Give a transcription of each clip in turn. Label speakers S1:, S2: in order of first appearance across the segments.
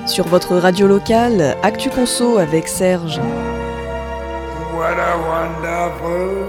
S1: Sur votre radio locale, Actu Conso avec Serge.
S2: What a wonderful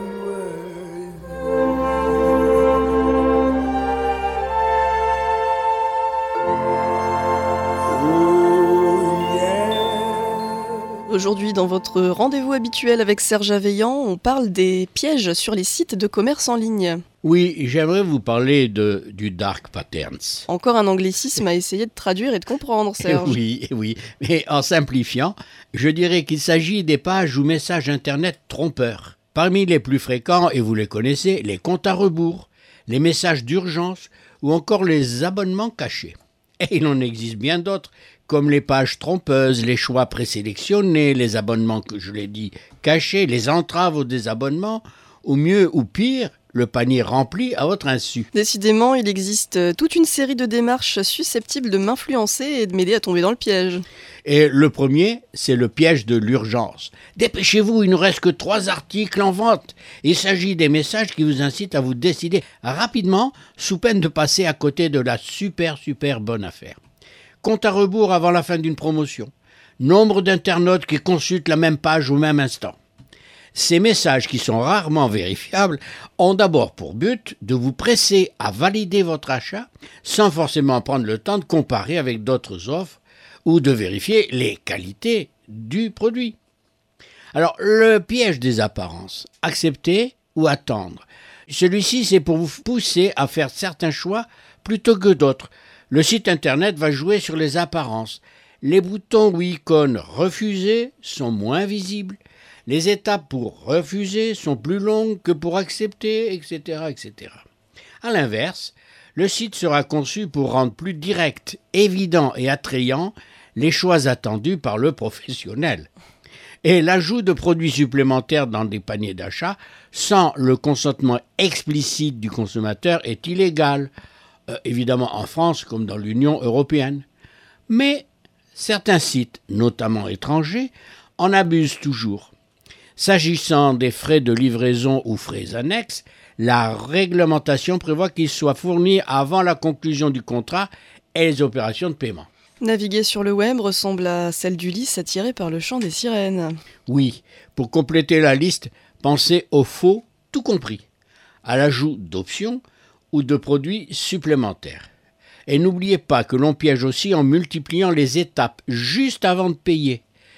S1: Aujourd'hui, dans votre rendez-vous habituel avec Serge Aveillant, on parle des pièges sur les sites de commerce en ligne.
S3: Oui, j'aimerais vous parler du dark patterns.
S1: Encore un anglicisme à essayer de traduire et de comprendre, Serge.
S3: Oui, mais en simplifiant, je dirais qu'il s'agit des pages ou messages internet trompeurs. Parmi les plus fréquents, et vous les connaissez, les comptes à rebours, les messages d'urgence ou encore les abonnements cachés. Et il en existe bien d'autres, comme les pages trompeuses, les choix présélectionnés, les abonnements, que je l'ai dit, cachés, les entraves au désabonnement, ou mieux ou pire, le panier rempli à votre insu.
S1: Décidément, il existe toute une série de démarches susceptibles de m'influencer et de m'aider à tomber dans le piège.
S3: Et le premier, c'est le piège de l'urgence. Dépêchez-vous, il ne reste que 3 articles en vente. Il s'agit des messages qui vous incitent à vous décider rapidement, sous peine de passer à côté de la super bonne affaire. Compte à rebours avant la fin d'une promotion. Nombre d'internautes qui consultent la même page au même instant. Ces messages, qui sont rarement vérifiables, ont d'abord pour but de vous presser à valider votre achat sans forcément prendre le temps de comparer avec d'autres offres ou de vérifier les qualités du produit. Alors, le piège des apparences, accepter ou attendre. Celui-ci, c'est pour vous pousser à faire certains choix plutôt que d'autres. Le site internet va jouer sur les apparences. Les boutons ou icônes refuser sont moins visibles. Les étapes pour refuser sont plus longues que pour accepter, etc., etc. À l'inverse, le site sera conçu pour rendre plus direct, évident et attrayant les choix attendus par le professionnel. Et l'ajout de produits supplémentaires dans des paniers d'achat sans le consentement explicite du consommateur est illégal, évidemment en France comme dans l'Union européenne. Mais certains sites, notamment étrangers, en abusent toujours. S'agissant des frais de livraison ou frais annexes, la réglementation prévoit qu'ils soient fournis avant la conclusion du contrat et les opérations de paiement.
S1: Naviguer sur le web ressemble à celle d'Ulysse attirée par le chant des sirènes.
S3: Oui, pour compléter la liste, pensez au faux tout compris, à l'ajout d'options ou de produits supplémentaires. Et n'oubliez pas que l'on piège aussi en multipliant les étapes juste avant de payer.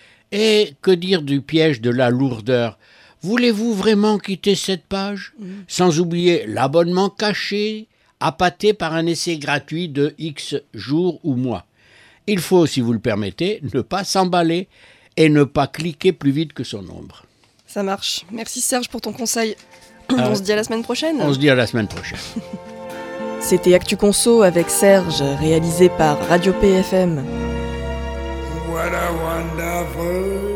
S3: Et que dire du piège de la lourdeur ? Voulez-vous vraiment quitter cette page ? Sans oublier l'abonnement caché, appâté par un essai gratuit de X jours ou mois. Il faut, si vous le permettez, ne pas s'emballer et ne pas cliquer plus vite que son ombre.
S1: Ça marche. Merci Serge pour ton conseil. On se dit à la semaine prochaine.
S3: On se dit à la semaine prochaine.
S1: C'était Actu Conso avec Serge, réalisé par Radio PFM.
S2: What a wonderful